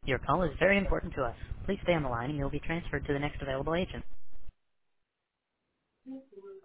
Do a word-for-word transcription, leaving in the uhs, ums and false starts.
Your call is very important to us. Please stay on the line and you'll be transferred to the next available agent.